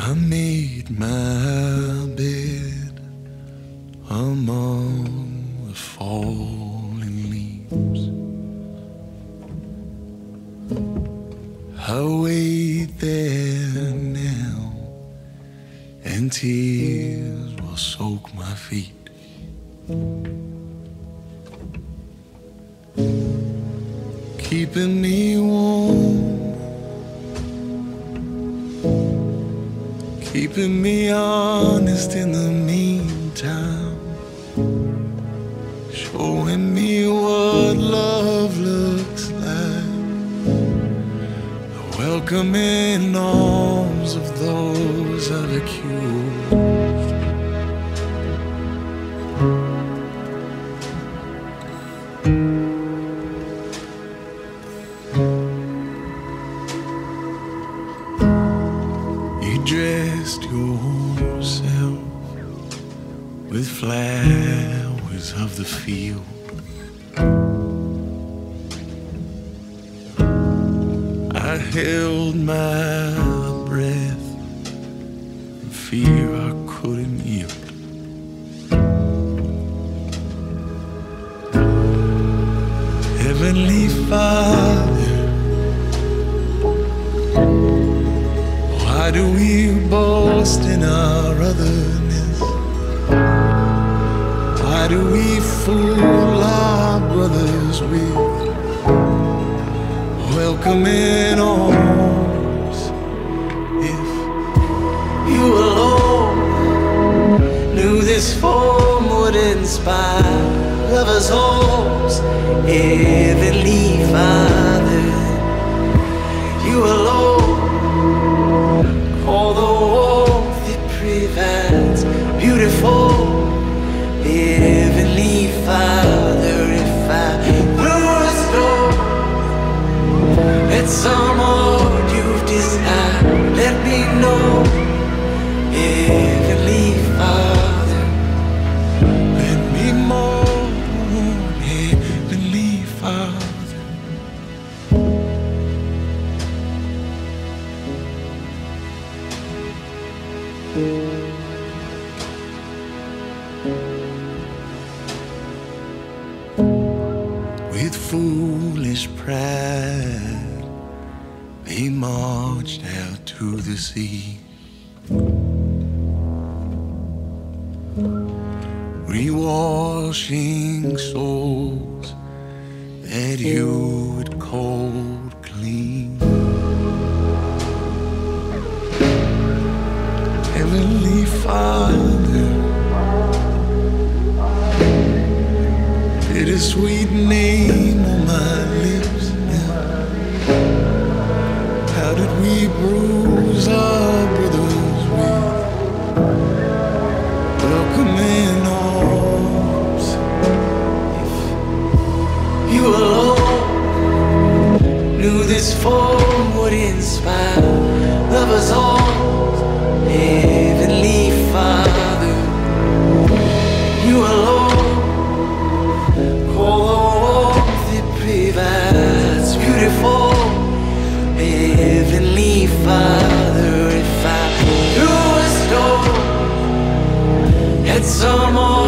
I made my bed among the falling leaves. I wait there now, and tears will soak my feet. Keeping me warm, keeping me honest in the meantime, showing me what love looks like, the welcoming arms of those I've accused. Dressed yourself with flowers of the field. I held my breath in fear I couldn't yield. Heavenly Father, why do we boast in our otherness? Why do we fool our brothers with welcoming arms? If you alone knew this form would inspire lovers' homes, Heavenly Father, you alone, all the warmth it provides, beautiful, Heavenly Father. If I lose hope at some art you've desired, let me know, Heavenly Father. Let me mourn, Heavenly Father. With foolish pride, they marched out to the sea, rewashing souls that you had cold clean. Heavenly Father, bittersweet name on my lips now. How did we bruise our brothers with welcoming arms? If you alone knew this form would inspire lovers' arms, Heavenly Father, you alone, all the warmth it provides, beautiful, Heavenly Father. If I threw a stone at some